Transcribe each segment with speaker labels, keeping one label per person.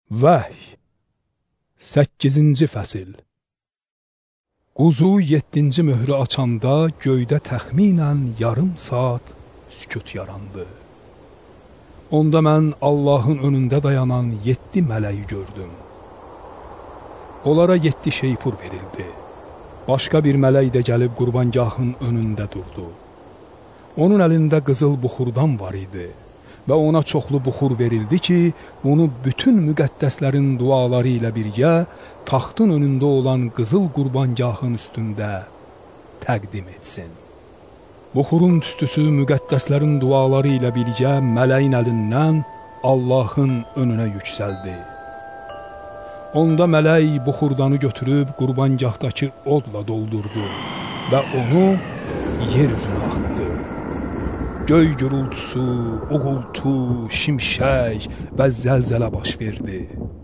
Speaker 1: Vəhy 8-ci fəsil. Quzu 7-ci möhrü açanda göydə təxminən yarım saat sükut yarandı. Onda mən Allahın önündə dayanan 7 mələyi gördüm. Onlara 7 şeypur verildi. Başqa bir mələk də gəlib qurbangahın önündə durdu. Onun əlində qızıl buxurdan var idi və ona çoxlu buxur verildi ki, bunu bütün müqəddəslərin duaları ilə birgə taxtın önündə olan qızıl qurbangahın üstündə təqdim etsin. Buxurun tüstüsü müqəddəslərin duaları ilə birgə mələyin əlindən Allahın önünə yüksəldi. Onda mələk buxurdanı götürüb qurbangahdakı odla doldurdu və onu yer üzünə atdı. Göy gürültüsü, uğultu, şimşək və zəlzələ baş verdi.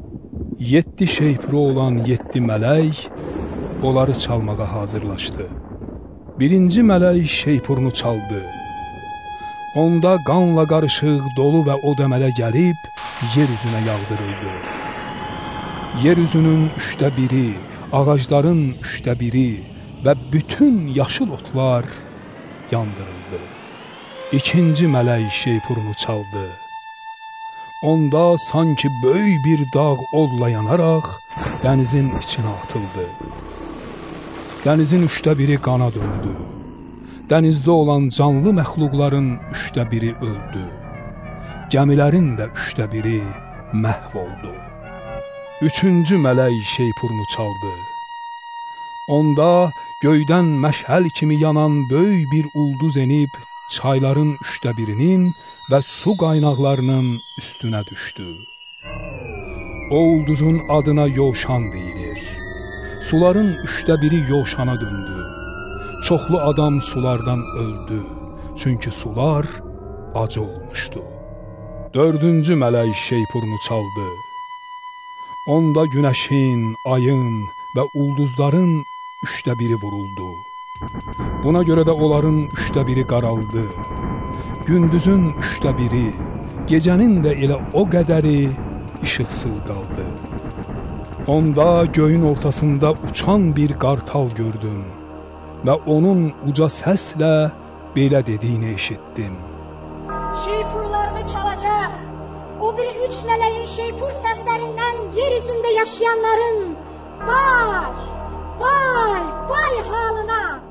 Speaker 1: 7 şeypuru olan 7 mələk onları çalmağa hazırlaşdı. Birinci mələk şeypurunu çaldı. Onda qanla qarışıq dolu və od əmələ gəlib yer üzünə yağdırıldı. Yer üzünün 1/3, ağacların 1/3 və bütün yaşıl otlar yandırıldı. İkinci mələk şeypurunu çaldı. Onda sanki böyük bir dağ odla yanaraq dənizin içinə atıldı. Dənizin 1/3 qana döndü. Dənizdə olan canlı məxluqların 1/3 öldü. Gəmilərin də 1/3 məhv oldu. Üçüncü mələk şeypurunu çaldı. Onda göydən məşəl kimi yanan böyük bir ulduz enib çayların 1/3-nin və su qaynaqlarının üstünə düşdü. O ulduzun adına Yovşan deyilir. Suların 1/3 Yovşana döndü. Çoxlu adam sulardan öldü, çünki sular acı olmuşdu. Dördüncü mələk şeypurunu çaldı. Onda günəşin, ayın və ulduzların 1/3 vuruldu. Buna görə də onların 1/3 qaraldı. Gündüzün 1/3, gecənin də elə o qədəri işıqsız qaldı. Onda göyün ortasında uçan bir qartal gördüm və onun uca səslə belə dediyini eşitdim.
Speaker 2: Şeypurlarını çalacaq. O bir 3 mələyin şeypur səslərindən yer üzündə yaşayanların vay, vay, vay halına.